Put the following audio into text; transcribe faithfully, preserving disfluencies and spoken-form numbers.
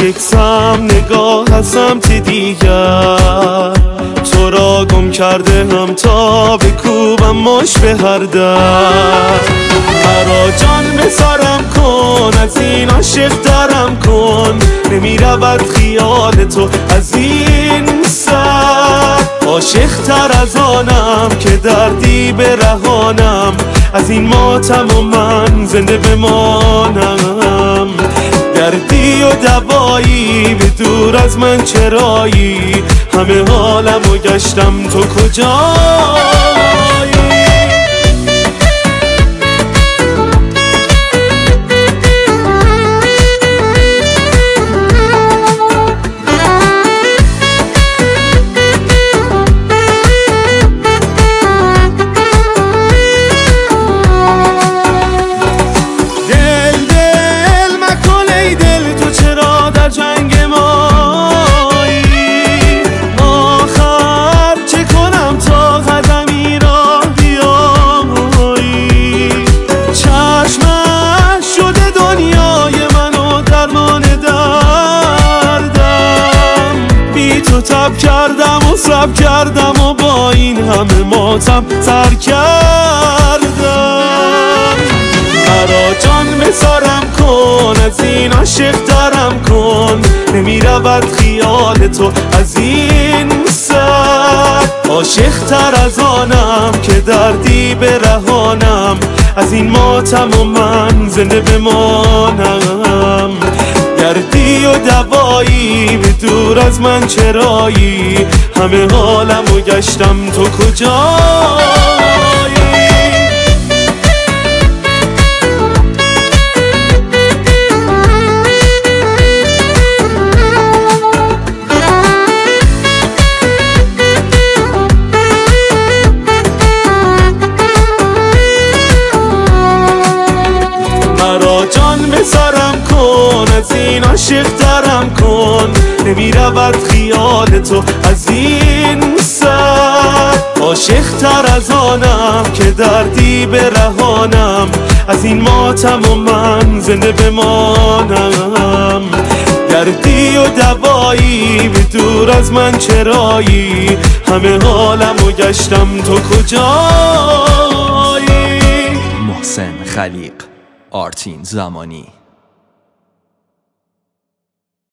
یک سم نگاه از سمت دیگر، تو را گم کرده هم تا بکوبم ماش به هر در. مرا جان بسارم کن، از این عاشق درم کن، نمی رود خیال تو از این سر. عاشق تر از آنم که دردی برهانم، از این ماتم و من زنده بمانم. دردی و دوایی به دور از من چرایی، همه حالم و گشتم تو کجایی. تب کردم و سب کردم و با این همه ماتم سر کردم. مرا جان بسارم کن، از این عاشق درم کن، نمی رود خیال تو از این سر. عاشق تر از آنم که دردی برهانم، از این ماتم و من زنده بمانم. دردی و دوایی به دور از من چرایی، همه حالم و گشتم تو کجایی. مرا جان بسارم کن، از این عاشق درم کن، نمی رود خیال تو از این سر. عاشق تر از آنم که دردی برهانم، از این ماتم و من زنده بمانم. دردی و دوایی به دور از من چرایی، همه حالم و گشتم تو کجایی. محسن خلیق، آرتین زمانی.